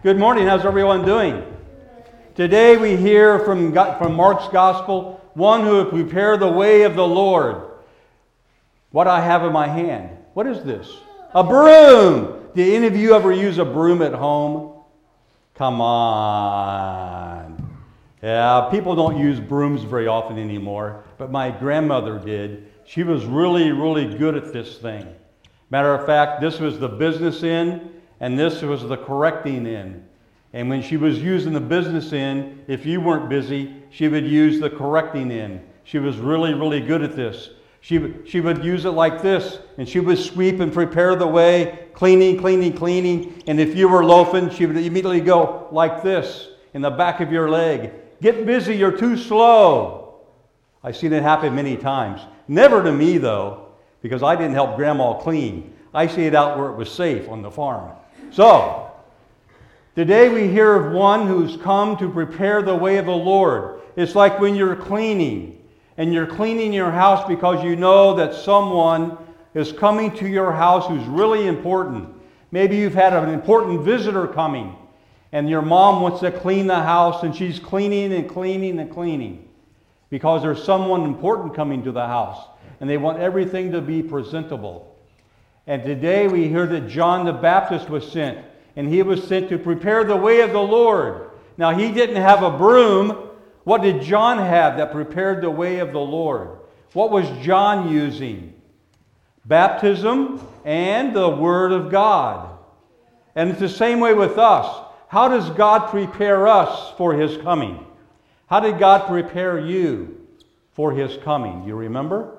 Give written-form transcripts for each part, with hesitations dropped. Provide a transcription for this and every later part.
Good morning. How's everyone doing? Today we hear from Mark's Gospel, one who will prepare the way of the Lord. What I have in my hand. What is this? A broom. Did any of you ever use a broom at home? Come on. Yeah, people don't use brooms very often anymore, but my grandmother did. She was really, really good at this thing. Matter of fact, this was the business end, and this was the correcting end. And when she was using the business end, if you weren't busy, she would use the correcting end. She was really, really good at this. She would use it like this, and she would sweep and prepare the way, cleaning. And if you were loafing, she would immediately go like this in the back of your leg. Get busy, you're too slow. I've seen it happen many times. Never to me, though, because I didn't help Grandma clean. I see it out where it was safe on the farm. So, today we hear of one who's come to prepare the way of the Lord. It's like when you're cleaning, and you're cleaning your house because you know that someone is coming to your house who's really important. Maybe you've had an important visitor coming, and your mom wants to clean the house, and she's cleaning because there's someone important coming to the house, and they want everything to be presentable. And today we hear that John the Baptist was sent, and he was sent to prepare the way of the Lord. Now, he didn't have a broom. What did John have that prepared the way of the Lord? What was John using? Baptism and the Word of God. And it's the same way with us. How does God prepare us for His coming? How did God prepare you for His coming? You remember?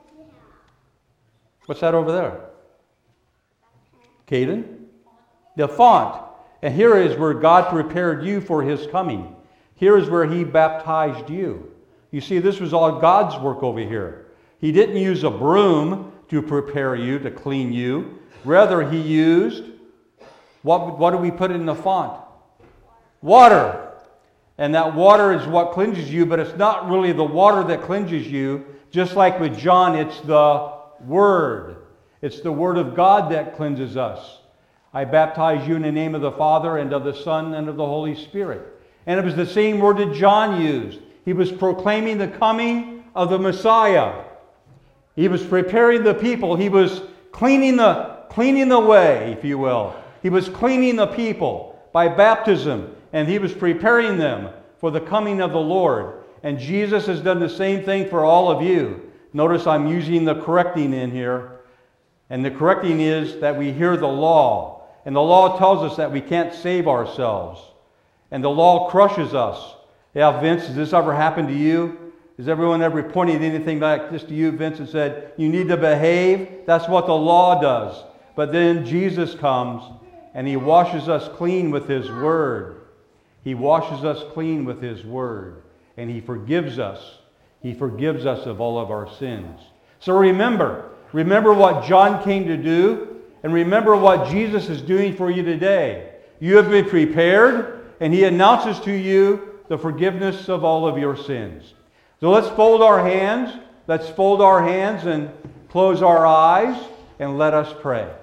What's that over there? Caden? The font. And here is where God prepared you for His coming. Here is where He baptized you. You see, this was all God's work over here. He didn't use a broom to prepare you, to clean you. Rather, He used, what do we put in the font? Water. And that water is what cleanses you, but it's not really the water that cleanses you. Just like with John, it's the Word. It's the Word of God that cleanses us. I baptize you in the name of the Father and of the Son and of the Holy Spirit. And it was the same word that John used. He was proclaiming the coming of the Messiah. He was preparing the people. He was cleaning the way, if you will. He was cleaning the people by baptism, and He was preparing them for the coming of the Lord. And Jesus has done the same thing for all of you. Notice I'm using the correcting in here. And the correcting is that we hear the law. And the law tells us that we can't save ourselves. And the law crushes us. Yeah, Vince, has this ever happened to you? Has everyone ever pointed anything like this to you, Vince, and said, you need to behave? That's what the law does. But then Jesus comes and He washes us clean with His Word. He washes us clean with His Word. And He forgives us. He forgives us of all of our sins. So remember what John came to do, and remember what Jesus is doing for you today. You have been prepared, and He announces to you the forgiveness of all of your sins. So let's fold our hands. Let's fold our hands and close our eyes, and let us pray.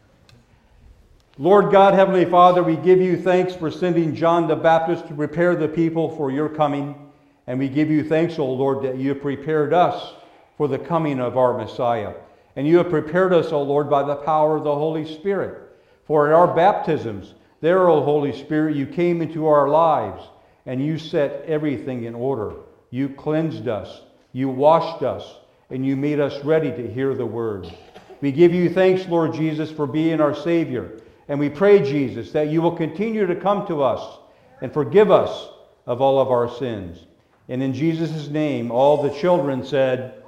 Lord God, Heavenly Father, we give you thanks for sending John the Baptist to prepare the people for your coming. And we give you thanks, O Lord, that you have prepared us for the coming of our Messiah. And you have prepared us, O Lord, by the power of the Holy Spirit. For in our baptisms, there, O Holy Spirit, you came into our lives and you set everything in order. You cleansed us, you washed us, and you made us ready to hear the word. We give you thanks, Lord Jesus, for being our Savior. And we pray, Jesus, that you will continue to come to us and forgive us of all of our sins. And in Jesus' name, all the children said,